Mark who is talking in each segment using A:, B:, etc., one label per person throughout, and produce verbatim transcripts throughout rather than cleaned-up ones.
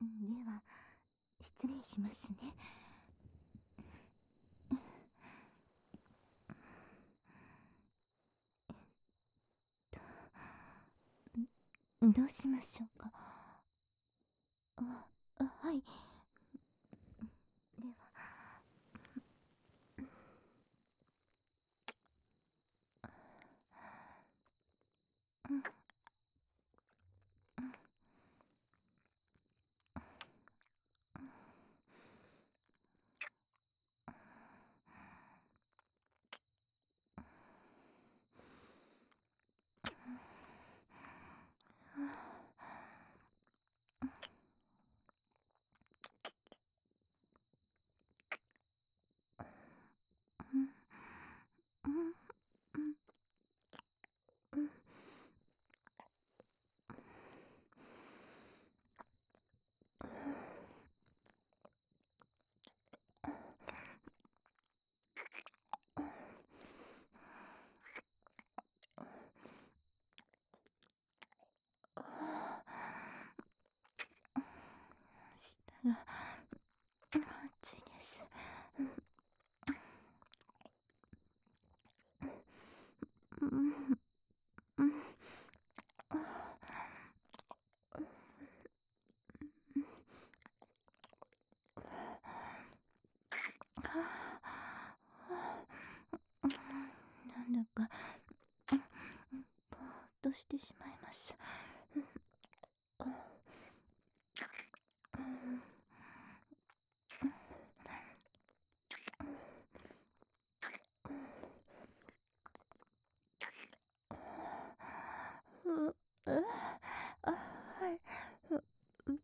A: では失礼しますね。どうしましょうか。あ、あ、はい。では。下が暑いです。うん、うん、なんだかぼーっとしてしまいます。う、う、あ、はい。う、う、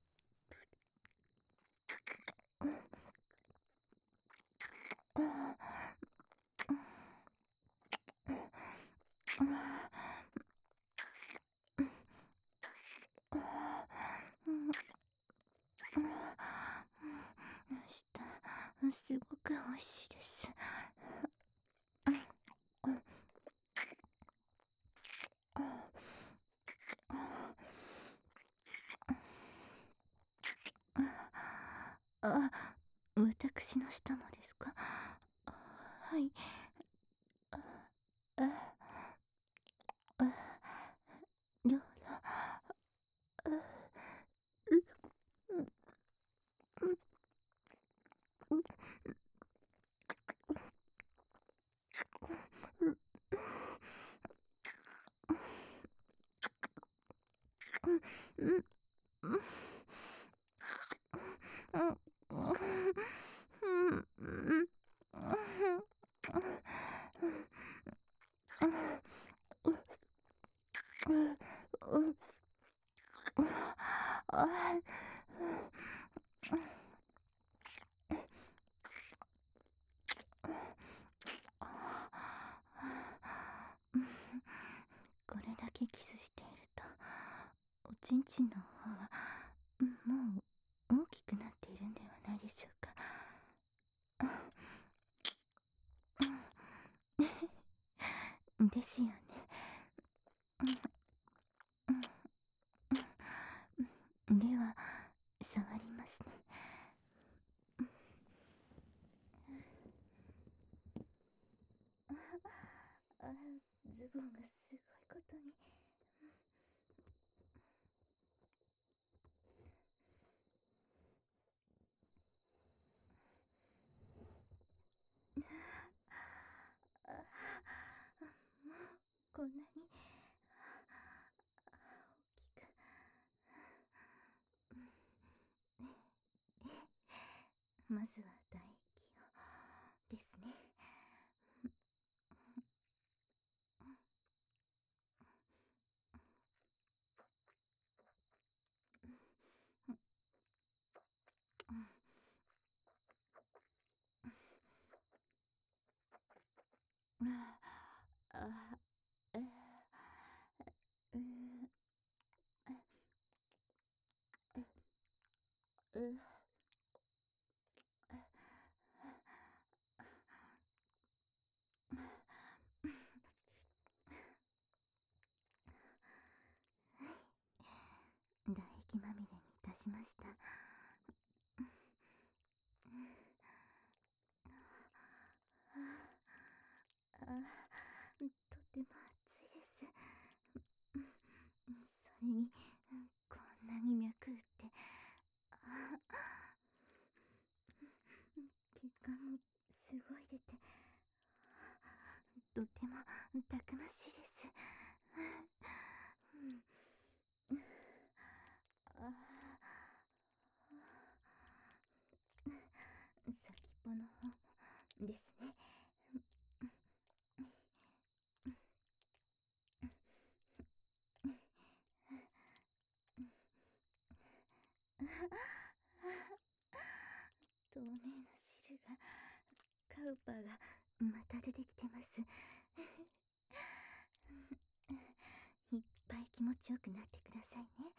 A: すごく美味しいです。あ、私の舌もですか。はい。あ、あ、あ、どうぞ。あ、う、う、う、う、う、う、う、これだけキスしているとおちんちんの方はもう大きくなっているんではないでしょうか。ですよね。では触りますね。あ、ズボンがすごいことに。あ、もうこんなに大きく。まずは唾液をですね。あ、あ、え、う、う、う、唾液まみれにいたしましした。あ、とても暑いです。それにこんなに脈打って、あ、血管もすごい出て、とてもたくましいです。あ、先っぽの方ですね。透明な汁が、カウパーがまた出てきてます。いっぱい気持ちよくなってくださいね。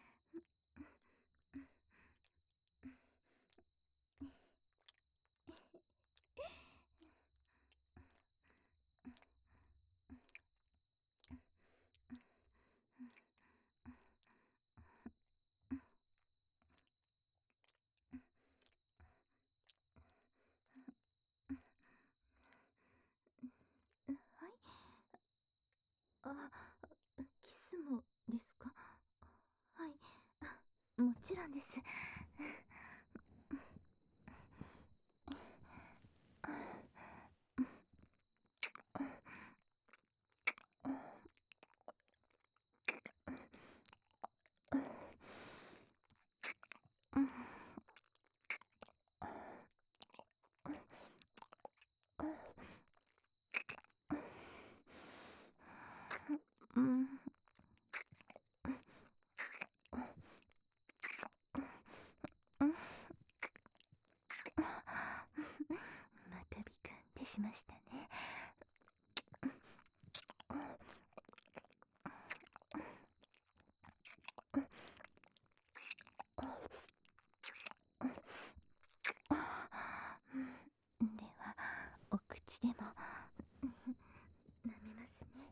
A: はい。あ、キスもですか？はい、もちろんです。うん、またビクンってしましたね。ではお口でも舐めますね。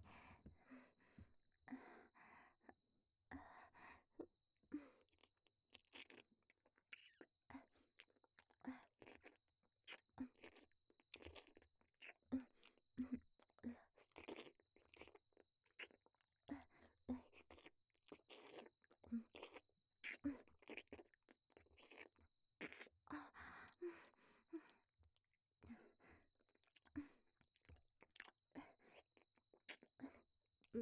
A: うん、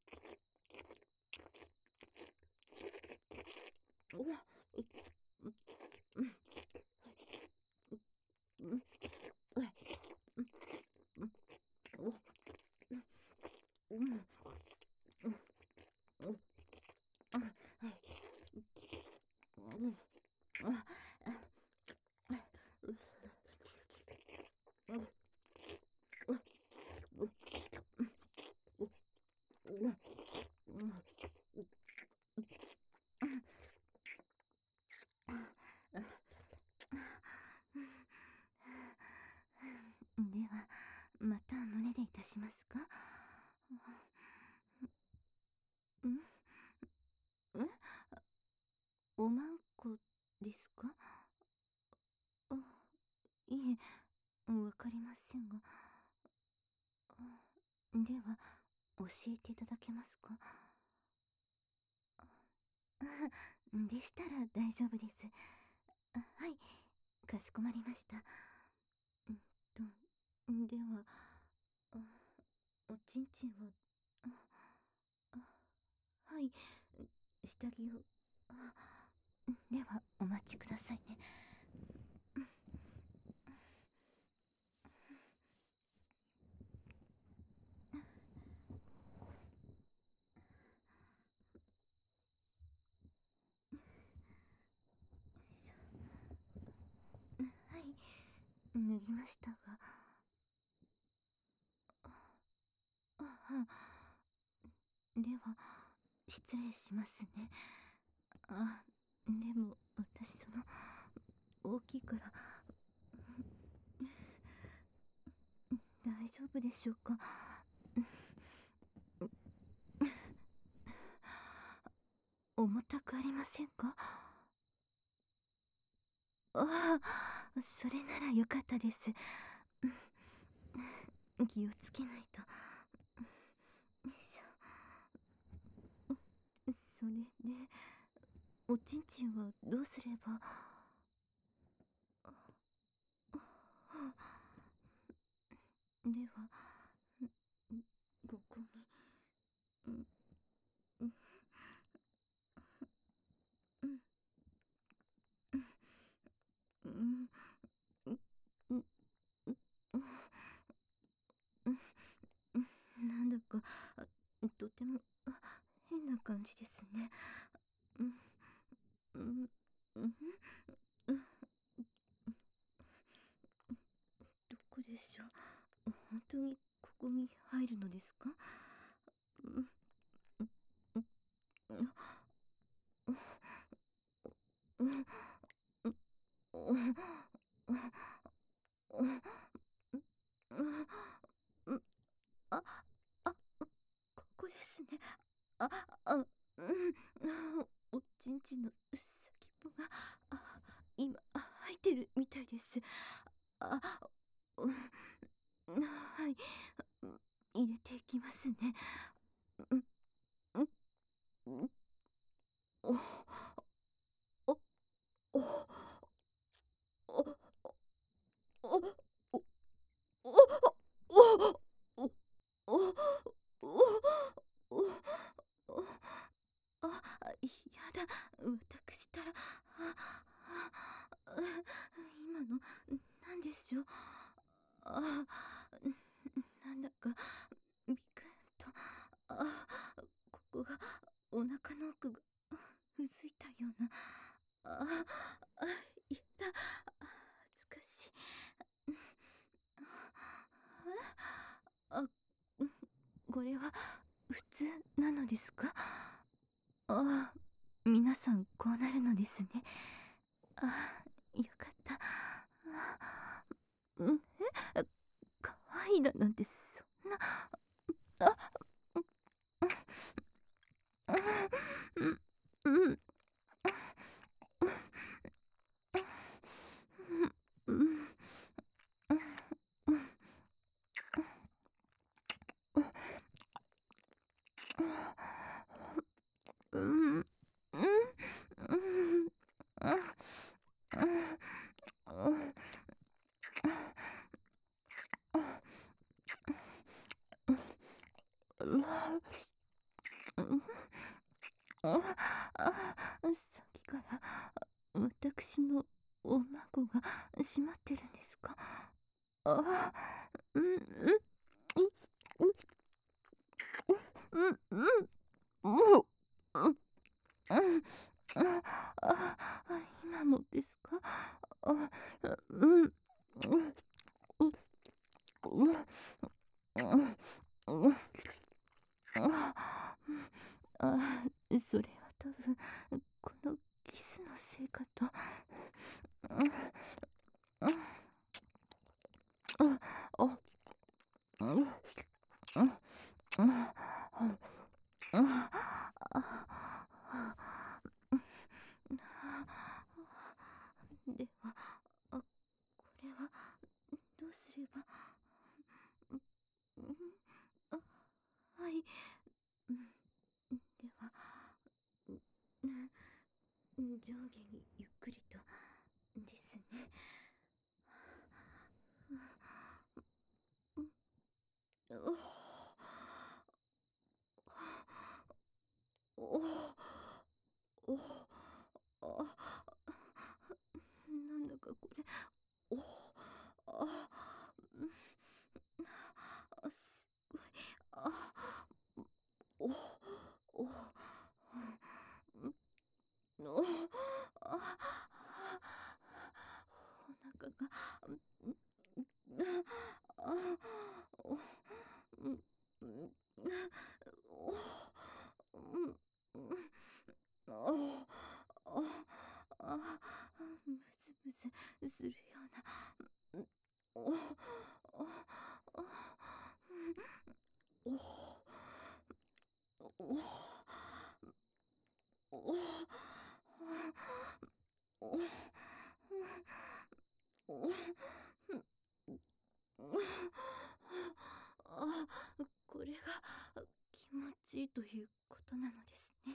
A: うわ、うん、うん、ではまた胸でいたしますか？ん、え、おまんこですか？あ、いえ、わかりませんが。では教えていただけますか？でしたら大丈夫です。はい、かしこまりました。うんと、では、あ、おちんちんを、あ、あ、はい、下着を、あ、ではお待ちくださいね。はい、脱ぎましたが、あ、あ、では失礼しますね。あ、でも私その大きいから大丈夫でしょうか？重たくありませんか？ ああ、それならよかったです。気をつけないと。よいしょ。それで、おちんちんはどうすれば。では、ここに。うんうんうんうんうんうんなんだかとても変な感じですね。うんうんうんうんどこでしょう。本当にここに入るのですか。うんうんうんうんうんうんあ、あ、ここですね。あ、あ、うん、おちんちんの先っぽが、あ、今、入ってるみたいです。あ、うん、はい、入れていきますね。うん、うん、うん、お、お、お、お、お、お、お、お、お、お、お、お、お、あ、やだ、私ったら、あ、あ、今の、なんでしょう。あ、なんだか、ビクンと、あ、ここが、お腹の奥が、うずいたような、あ、あ、やだ、恥ずかしい。あ、これは普通なのですか。ああ、皆さんこうなるのですね。ああ、よかった。あうん、え、可愛いだなんてそんな、あ、うん、うん、うん、うん、うん、うん、あ、あ、さっきから私のお孫が閉まってるんですか。あ、うん、うん、うん、うん、うん、もう、うん、うん、あ、あ、今もですか。あ、うん、うん、うん、うん、うん、あ、あ、それは多分このキスのせいかと。うん、うん、うん、あ、うん、うん、うん、うん、うん、では、あ、これはどうすれば。うん、あ、はい、うん、では、うん、上下にゆっくりとですね。うん、おおおあ、なんだかこれ、おあ、うん、あ、すごい、あ、おおうんおあ、お腹が、うんあ、おうんうんおうんうんあああむずむずするような、おおおおおおあ、これが気持ちいいということなのですね。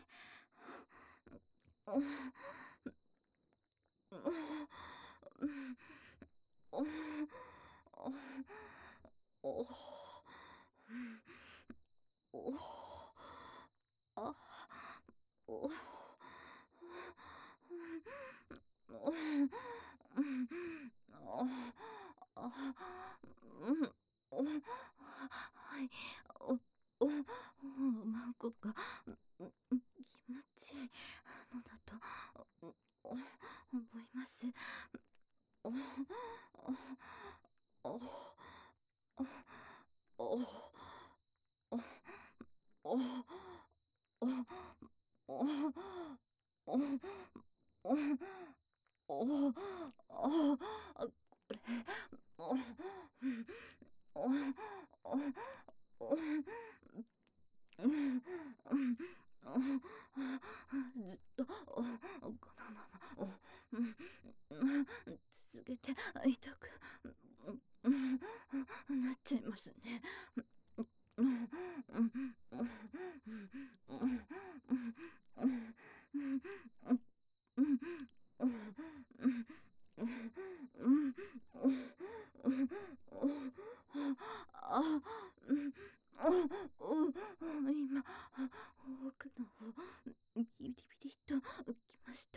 A: はい、お、お、孫が気持ちいいのだと思います。お、お、お、お、お、お、お、お、お、お、お、お、お、あ、これ、お、お、お、お、お、うん、うん、ずっとこのままお、うん、続けていたくなっちゃいますね。あ、今、奥の方、ビリビリときました。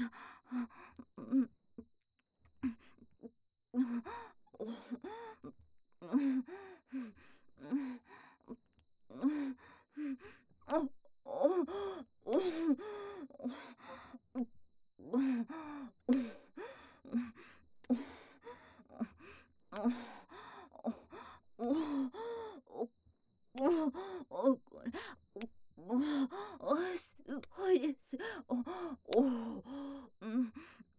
A: これ、すごいです。お、お、うん、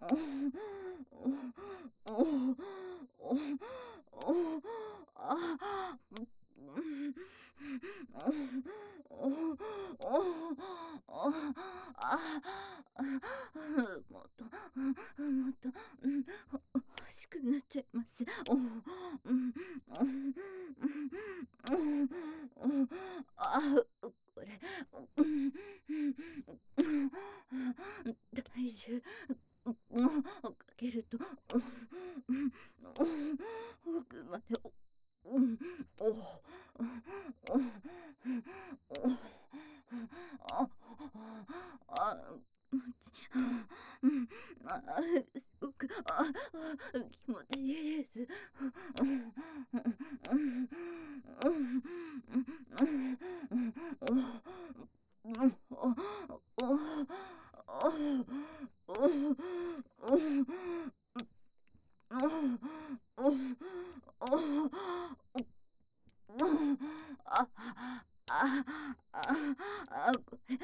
A: お、お、お、お、あ、もっと、もっと、欲しくなっちゃいます。お、うん、うん、あ、これ、体重をかけると、奥まで、お、お、あ、あ、うん、あ、すごく、あ、気持ちいいです。あ、あ、あ、あ、これ、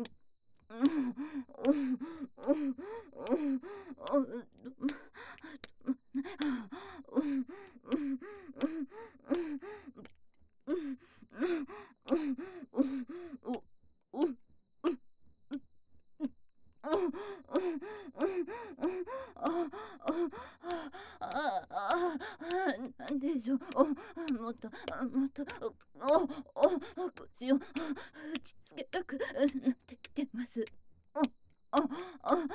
A: なんでしょう。もっと、もっと、お、お、腰を打ちつけたくなってきてます。あ、あ、あ、うん、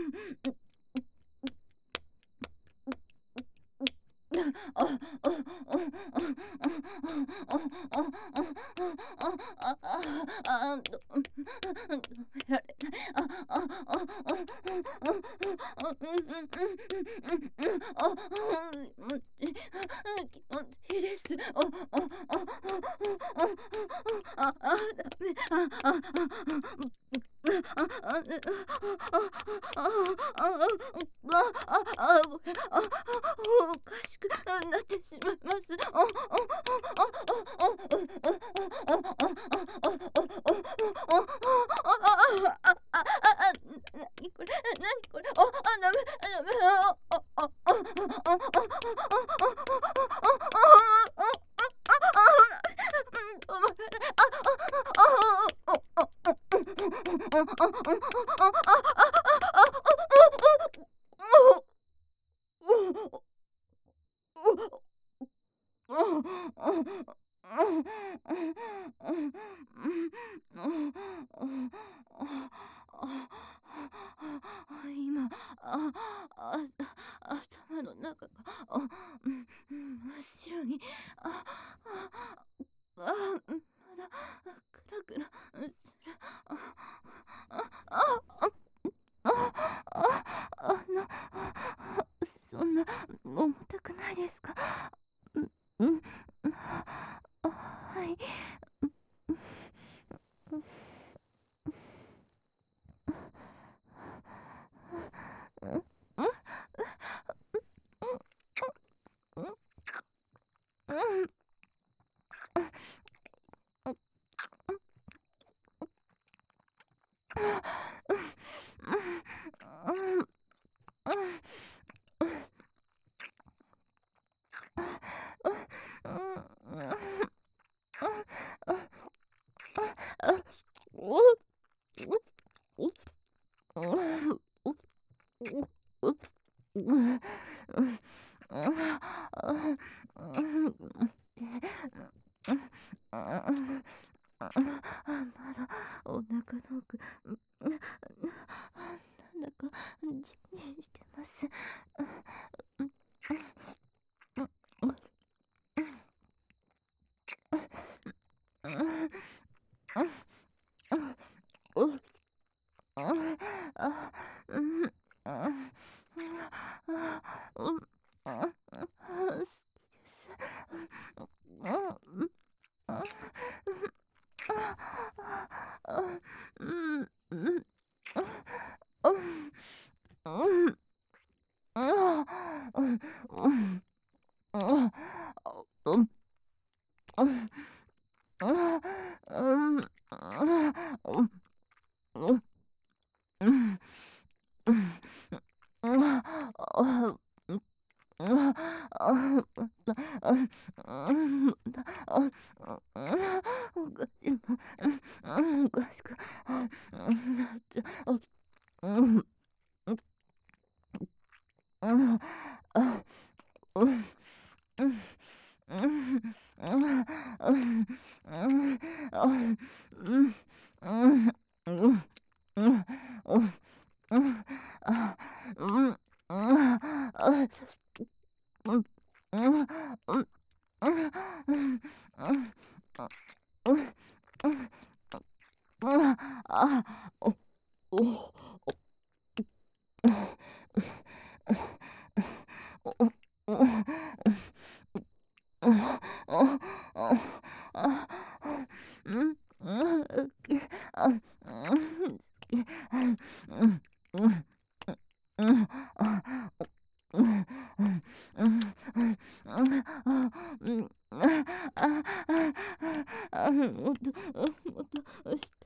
A: あ、あ、あ、あ、あ、ど、止められない。あ、あ、あ、あ、気持ちいいです。あ、あ、あ、あ、あ、ダメ。あ、あ、あ、あ、あ、あ、あ、これ、あ、おかしくなってしまいます。あ、あ、あ、なにこれ、なにこれ、あ、あ、ダメ、ダメ、あ、あ、あ、あ、あ、あ、止まらない。あ、あ、あ、あ、 あ、あ、あ、頭の中が、あ、うん、うん、真っ白に、あ、あ、あ、うん、まだ、クラクラ、する、あ、あ、あ、あ、あ、あ、あの、あ、そんな、重たくないですか？うん、うん、あ、はい。うん、うん、うん、うん、まだお腹の奥、なんだかジンジンしてます。おかしくなっちゃう。もっと、もっとした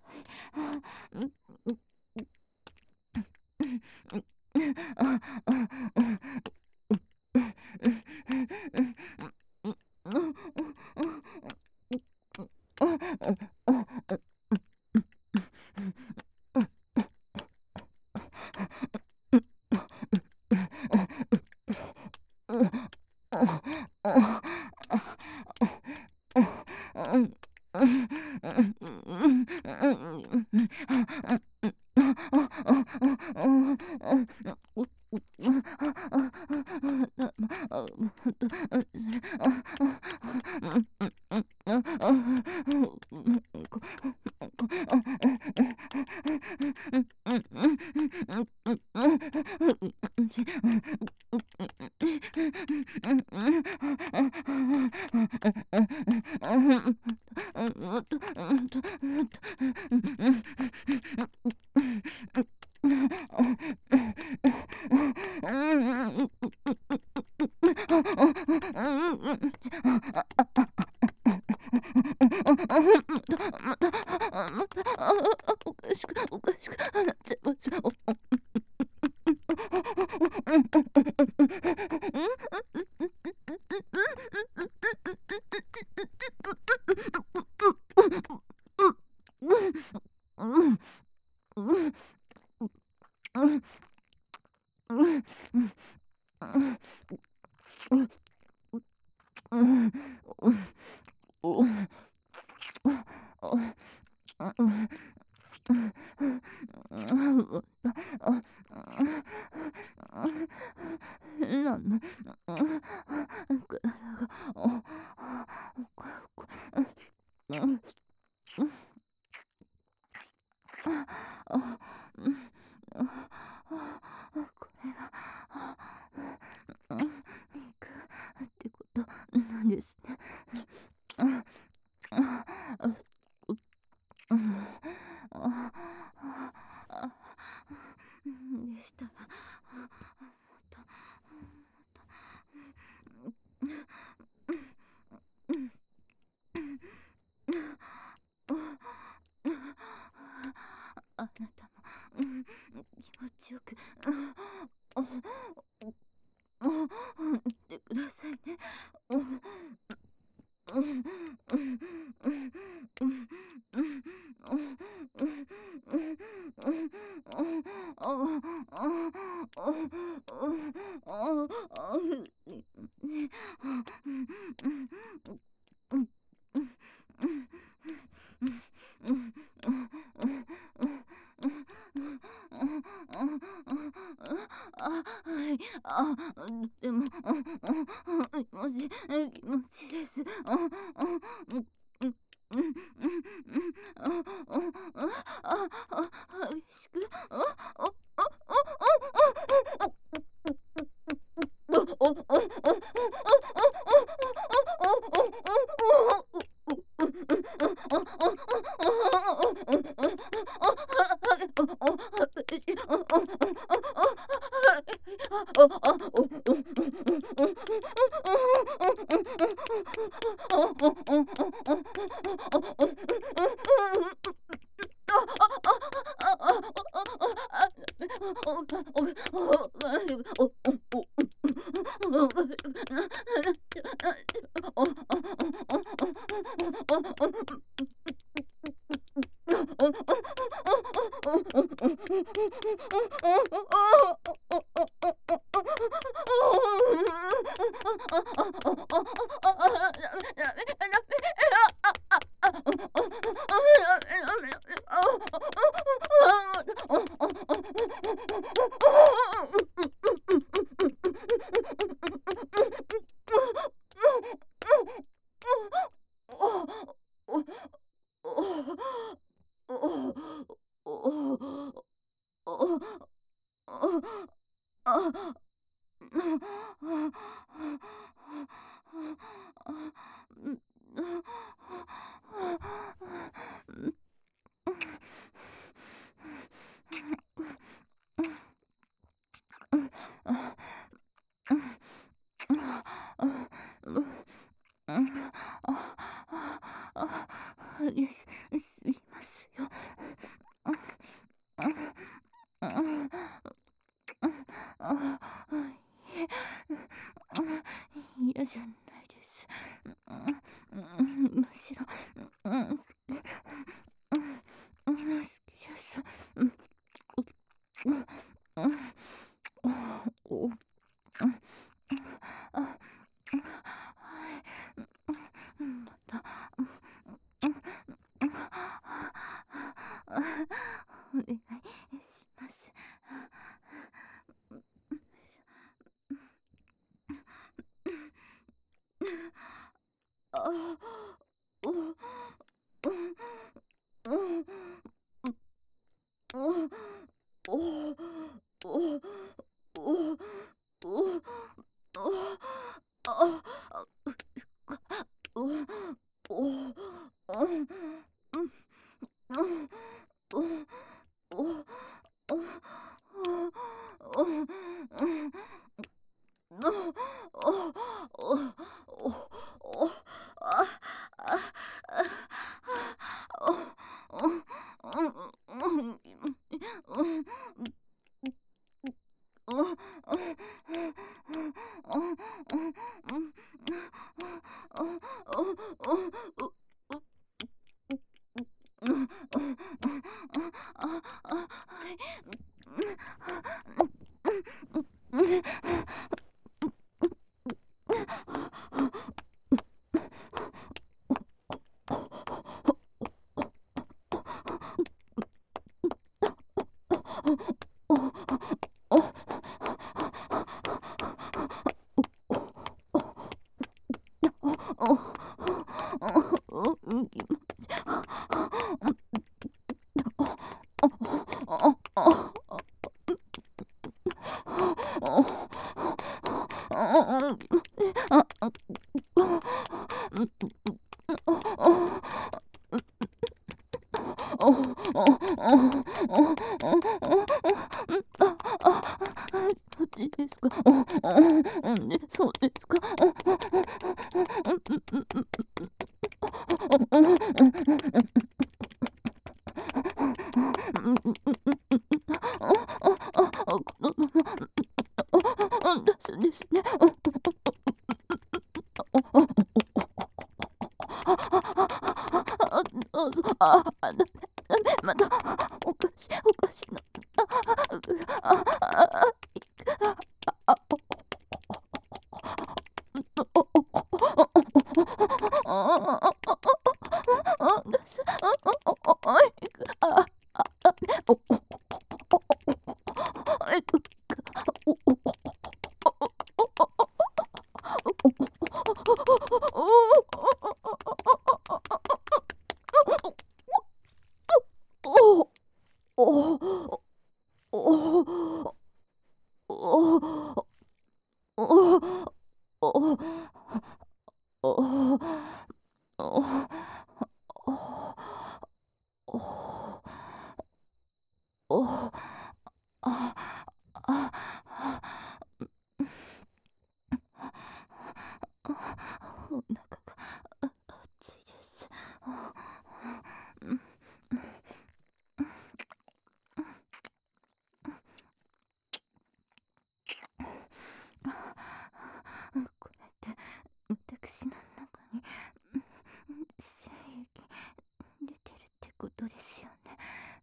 A: おかしく、おかしくなっちゃいます。 なんの体がおおうんあうんこれがうん肉ってことなんですね。うんうんああでしたらまたあなたもうん気持ちよくうんってくださいね。うんうんうんうんうんうんあ、はい、あ、でも、気持ち、気持ちです。あ、あ、うん、うん、うん、うん、あ、あ、あ、激しく、あ、あ、あ、いすいますよ。嫌じゃないです。むしろ、好きです。また、お願いします。あおおおどっちですか？そうですか？ですですね。あ、あ、また、おかしい、おかしいな。あ、あ、あ、お腹が熱いです。これって私の中に精液出てるってことですよね。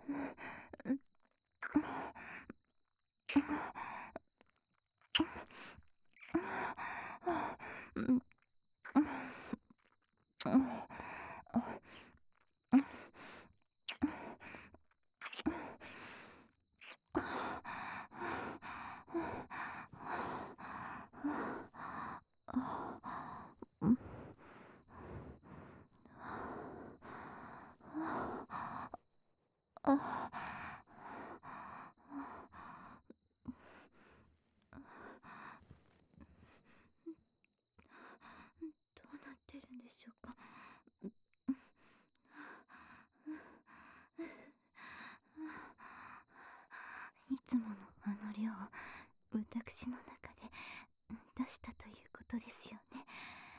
A: どうなってるんでしょうか。いつものあの量を私の中で出したということですよね。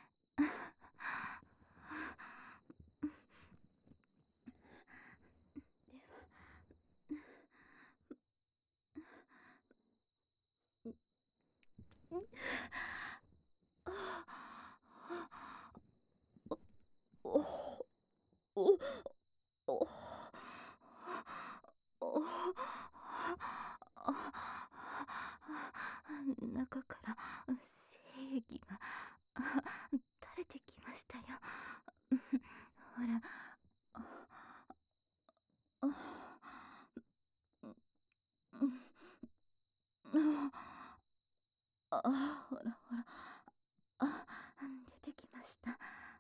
A: おおおお中から精液が垂れてきましたよ。ほら、あ、ほらほら、あ、出てきました。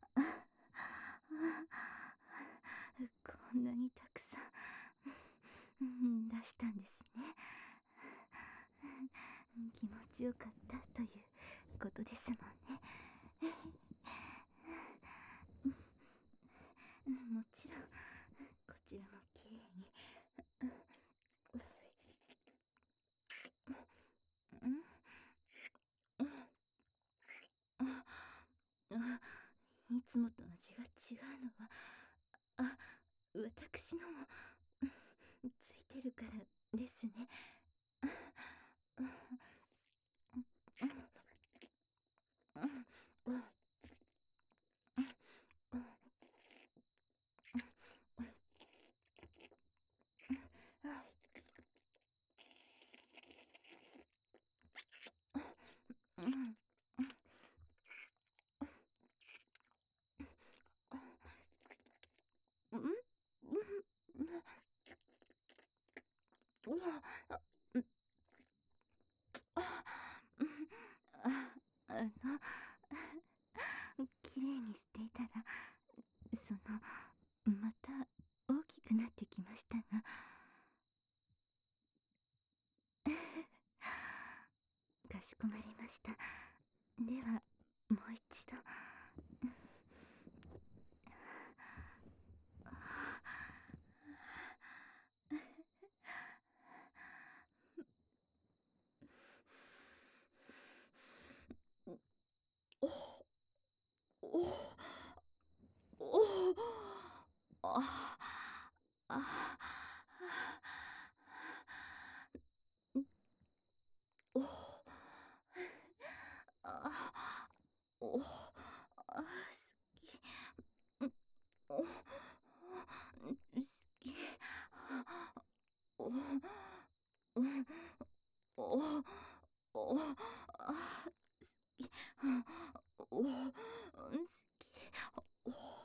A: こんなにたくさん出したんですね。気持ちよかったということですもんね。もちろんこちらもきれいにいつもと味が違うのは、あ、私のもついてるからですね。あの、きれいにしていたら、その、また大きくなってきましたが、 こまりました。ではもう一度。おおおああおあおあすきおすきおおおおあすきおすき